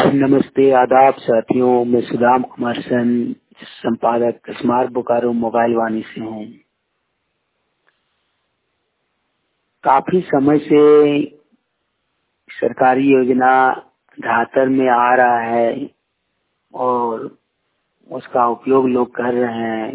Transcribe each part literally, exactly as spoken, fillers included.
नमस्ते, आदाब साथियों। मैं सुदाम कुमार सन, संपादक स्मार्ट बोकारो मोबाइल वाणी से हूँ। काफी समय से सरकारी योजना धरातल में आ रहा है और उसका उपयोग लोग कर रहे हैं,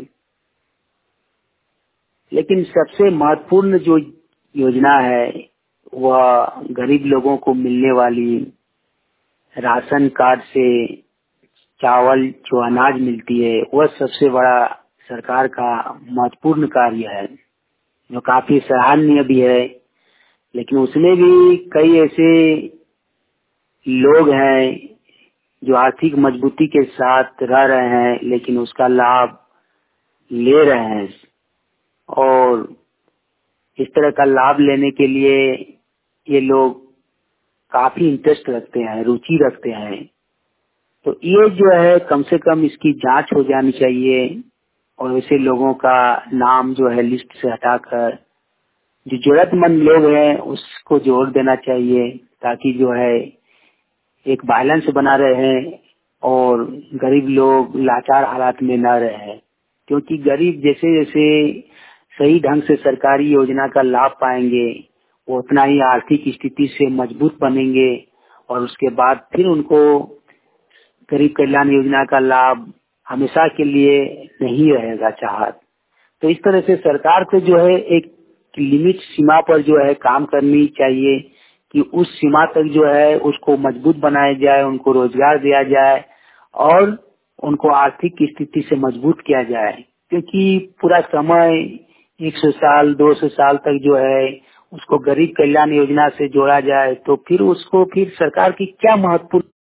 लेकिन सबसे महत्वपूर्ण जो योजना है वह गरीब लोगों को मिलने वाली राशन कार्ड से चावल जो अनाज मिलती है, वह सबसे बड़ा सरकार का महत्वपूर्ण कार्य है, जो काफी सराहनीय भी है। लेकिन उसमें भी कई ऐसे लोग हैं जो आर्थिक मजबूती के साथ रह रहे हैं, लेकिन उसका लाभ ले रहे हैं और इस तरह का लाभ लेने के लिए ये लोग काफी इंटरेस्ट रखते हैं, रुचि रखते हैं। तो ये जो है, कम से कम इसकी जांच हो जानी चाहिए और ऐसे लोगों का नाम जो है लिस्ट से हटाकर जो जरूरतमंद लोग हैं उसको जोड़ देना चाहिए, ताकि जो है एक बैलेंस बना रहे और गरीब लोग लाचार हालात में न रहे। क्योंकि गरीब जैसे जैसे सही ढंग से सरकारी योजना का लाभ पाएंगे, वो उतना ही आर्थिक स्थिति से मजबूत बनेंगे और उसके बाद फिर उनको गरीब कल्याण योजना का लाभ हमेशा के लिए नहीं रहेगा चाहत। तो इस तरह से सरकार को जो है एक लिमिट सीमा पर जो है काम करनी चाहिए कि उस सीमा तक जो है उसको मजबूत बनाया जाए, उनको रोजगार दिया जाए और उनको आर्थिक स्थिति से मजबूत किया जाए। क्योंकि पूरा समय एक सौ साल दो सौ साल तक जो है उसको गरीब कल्याण योजना से जोड़ा जाए तो फिर उसको फिर सरकार की क्या महत्वपूर्ण